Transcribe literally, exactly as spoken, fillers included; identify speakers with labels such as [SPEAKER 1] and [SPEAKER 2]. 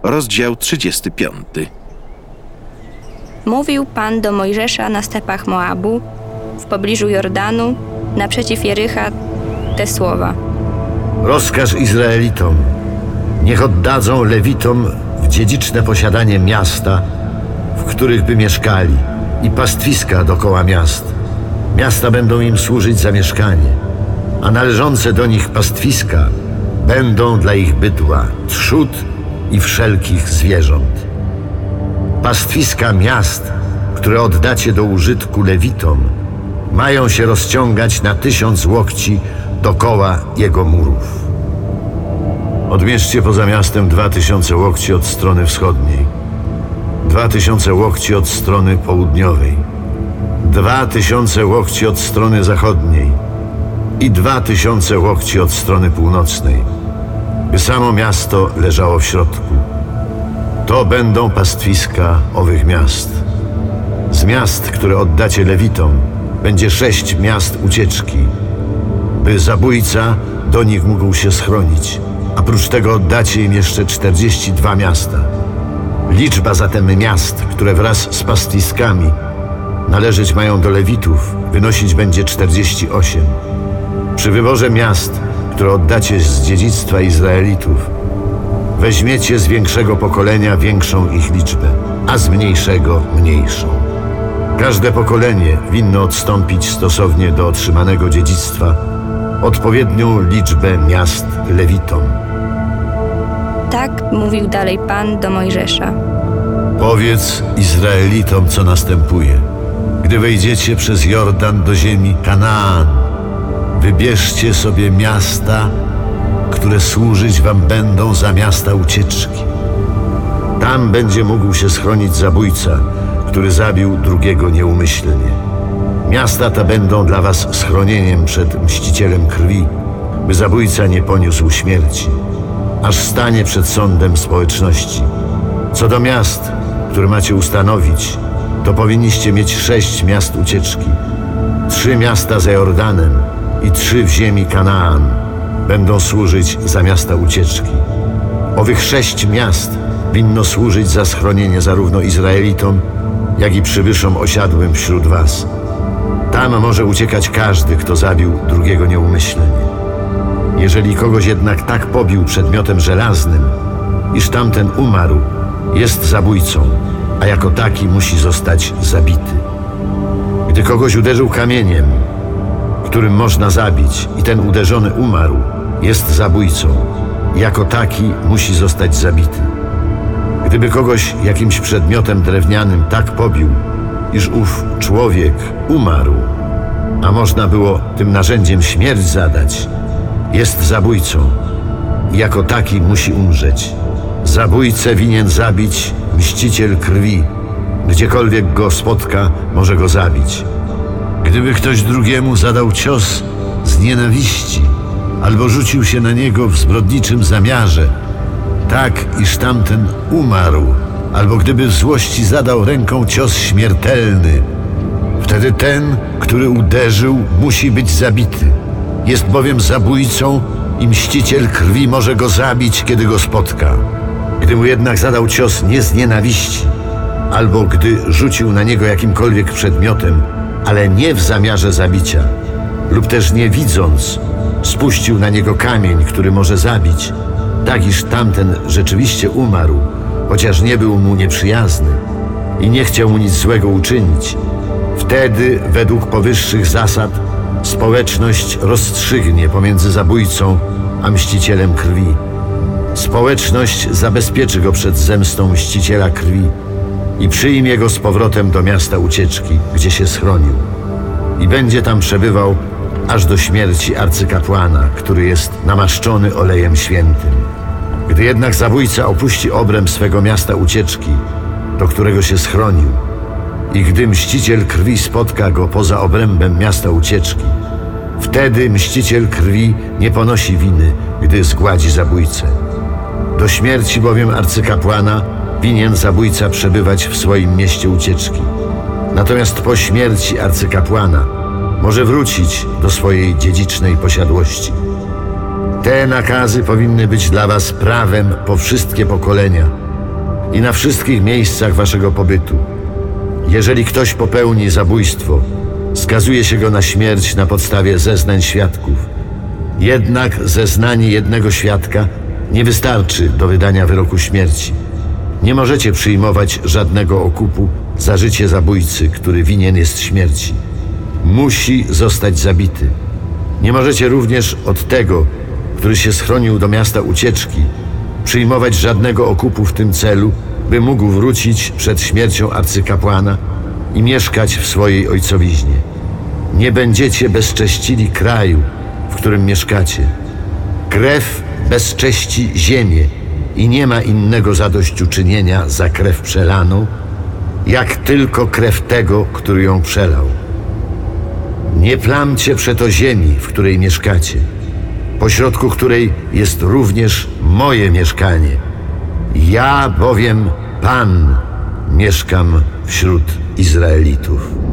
[SPEAKER 1] rozdział trzydziesty piąty.
[SPEAKER 2] Mówił Pan do Mojżesza na stepach Moabu, w pobliżu Jordanu, naprzeciw Jericha, te słowa.
[SPEAKER 3] Rozkaż Izraelitom, niech oddadzą Lewitom w dziedziczne posiadanie miasta, w których by mieszkali, i pastwiska dokoła miast. Miasta będą im służyć za mieszkanie, a należące do nich pastwiska będą dla ich bydła, trzód i wszelkich zwierząt. Pastwiska miast, które oddacie do użytku Lewitom, mają się rozciągać na tysiąc łokci dokoła jego murów. Odmierzcie poza miastem dwa tysiące łokci od strony wschodniej, dwa tysiące łokci od strony południowej, dwa tysiące łokci od strony zachodniej i dwa tysiące łokci od strony północnej, by samo miasto leżało w środku. To będą pastwiska owych miast. Z miast, które oddacie Lewitom, będzie sześć miast ucieczki, by zabójca do nich mógł się schronić, a prócz tego oddacie im jeszcze czterdzieści dwa miasta. Liczba zatem miast, które wraz z pastwiskami należeć mają do Lewitów, wynosić będzie czterdzieści osiem. Przy wyborze miast, które oddacie z dziedzictwa Izraelitów, weźmiecie z większego pokolenia większą ich liczbę, a z mniejszego mniejszą. Każde pokolenie winno odstąpić stosownie do otrzymanego dziedzictwa odpowiednią liczbę miast Lewitom.
[SPEAKER 2] Tak mówił dalej Pan do Mojżesza.
[SPEAKER 3] Powiedz Izraelitom, co następuje. Gdy wejdziecie przez Jordan do ziemi Kanaan, wybierzcie sobie miasta, które służyć wam będą za miasta ucieczki. Tam będzie mógł się schronić zabójca, który zabił drugiego nieumyślnie. Miasta te będą dla was schronieniem przed mścicielem krwi, by zabójca nie poniósł śmierci, aż stanie przed sądem społeczności. Co do miast, które macie ustanowić, to powinniście mieć sześć miast ucieczki. Trzy miasta za Jordanem i trzy w ziemi Kanaan będą służyć za miasta ucieczki. Owych sześć miast winno służyć za schronienie zarówno Izraelitom, jak i przybyszom osiadłym wśród was. Tam może uciekać każdy, kto zabił drugiego nieumyślnie. Jeżeli kogoś jednak tak pobił przedmiotem żelaznym, iż tamten umarł, jest zabójcą, a jako taki musi zostać zabity. Gdy kogoś uderzył kamieniem, którym można zabić, i ten uderzony umarł, jest zabójcą, jako taki musi zostać zabity. Gdyby kogoś jakimś przedmiotem drewnianym tak pobił, iż ów człowiek umarł, a można było tym narzędziem śmierć zadać, jest zabójcą i jako taki musi umrzeć. Zabójcę winien zabić mściciel krwi. Gdziekolwiek go spotka, może go zabić. Gdyby ktoś drugiemu zadał cios z nienawiści albo rzucił się na niego w zbrodniczym zamiarze, tak iż tamten umarł, albo gdyby w złości zadał ręką cios śmiertelny, wtedy ten, który uderzył, musi być zabity. Jest bowiem zabójcą i mściciel krwi może go zabić, kiedy go spotka. Gdy mu jednak zadał cios nie z nienawiści, albo gdy rzucił na niego jakimkolwiek przedmiotem, ale nie w zamiarze zabicia, lub też nie widząc, spuścił na niego kamień, który może zabić, tak iż tamten rzeczywiście umarł, chociaż nie był mu nieprzyjazny i nie chciał mu nic złego uczynić, wtedy według powyższych zasad społeczność rozstrzygnie pomiędzy zabójcą a mścicielem krwi. Społeczność zabezpieczy go przed zemstą mściciela krwi i przyjmie go z powrotem do miasta ucieczki, gdzie się schronił, i będzie tam przebywał aż do śmierci arcykapłana, który jest namaszczony olejem świętym. Gdy jednak zabójca opuści obręb swego miasta ucieczki, do którego się schronił, i gdy mściciel krwi spotka go poza obrębem miasta ucieczki, wtedy mściciel krwi nie ponosi winy, gdy zgładzi zabójcę. Do śmierci bowiem arcykapłana winien zabójca przebywać w swoim mieście ucieczki. Natomiast po śmierci arcykapłana może wrócić do swojej dziedzicznej posiadłości. Te nakazy powinny być dla was prawem po wszystkie pokolenia, i na wszystkich miejscach waszego pobytu. Jeżeli ktoś popełni zabójstwo, skazuje się go na śmierć na podstawie zeznań świadków. Jednak zeznanie jednego świadka nie wystarczy do wydania wyroku śmierci. Nie możecie przyjmować żadnego okupu za życie zabójcy, który winien jest śmierci. Musi zostać zabity. Nie możecie również od tego, który się schronił do miasta ucieczki, przyjmować żadnego okupu w tym celu, by mógł wrócić przed śmiercią arcykapłana i mieszkać w swojej ojcowiźnie. Nie będziecie bezcześcili kraju, w którym mieszkacie. Krew bezcześci ziemię i nie ma innego zadośćuczynienia za krew przelaną, jak tylko krew tego, który ją przelał. Nie plamcie przeto ziemi, w której mieszkacie, pośrodku której jest również moje mieszkanie. Ja bowiem, Pan, mieszkam wśród Izraelitów.